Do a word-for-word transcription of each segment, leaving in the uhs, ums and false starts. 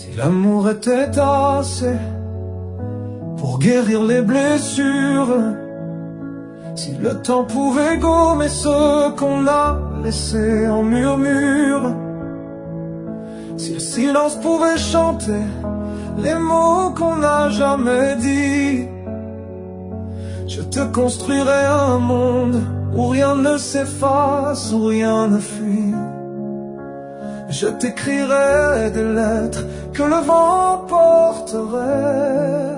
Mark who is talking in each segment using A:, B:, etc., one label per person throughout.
A: Si l'amour était assez pour guérir les blessures, si le temps pouvait gommer ce qu'on a laissé en murmure, si le silence pouvait chanter les mots qu'on n'a jamais dit, je te construirais un monde où rien ne s'efface, où rien ne fuit. Je t'écrirais des lettres que le vent porterait,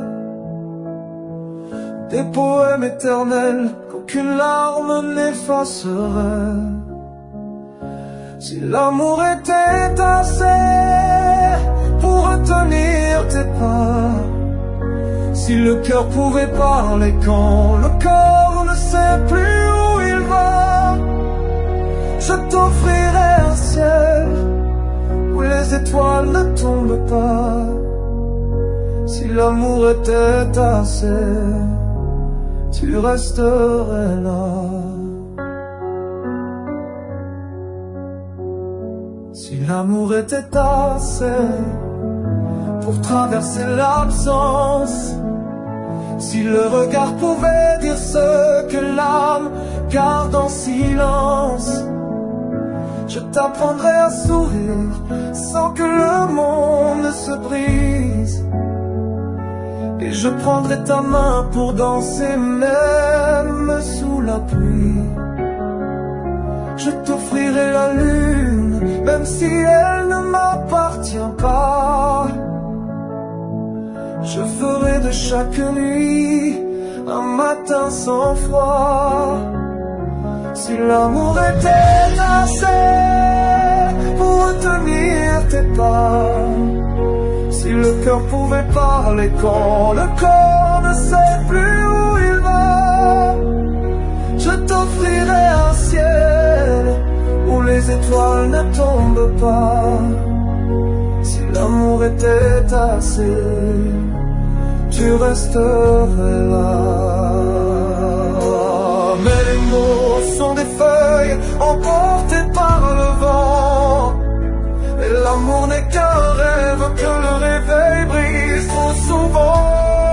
A: des poèmes éternels qu'aucune larme n'effacerait. Si l'amour était assez pour retenir tes pas, si le cœur pouvait parler quand le corps ne sait plus où il va, je t'offrirais un ciel où les étoiles ne tombent pas. Si l'amour était assez, tu resterais là. Si l'amour était assez pour traverser l'absence, si le regard pouvait dire ce que l'âme garde en silence, je t'apprendrais à sourire sans que le monde se brise, et je prendrais ta main pour danser même sous la pluie. Je t'offrirai la lune même si elle ne m'appartient pas. Je ferai de chaque nuit un matin sans froid. Si l'amour était assez pour retenir tes pas, si le cœur pouvait parler quand le corps ne sait plus où il va, je t'offrirais un ciel où les étoiles ne tombent pas. Si l'amour était assez, tu resterais là. Mais les mots sont des feuilles emportées par le vent, et l'amour n'est qu'un rêve que le réveil brise trop souvent.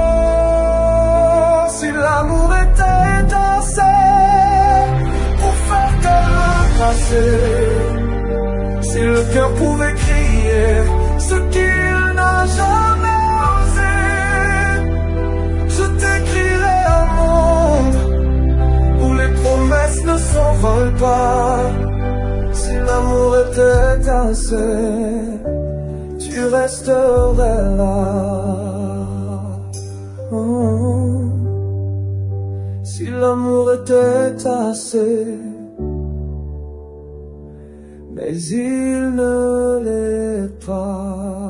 A: Si l'amour était assez pour faire comme le passé, si le cœur pouvait crier ce qu'il n'a jamais osé, je t'écrirais un monde où les promesses ne s'envolent pas. Si l'amour était assez, tu resterais là. Oh. Si l'amour était assez, mais il ne l'est pas.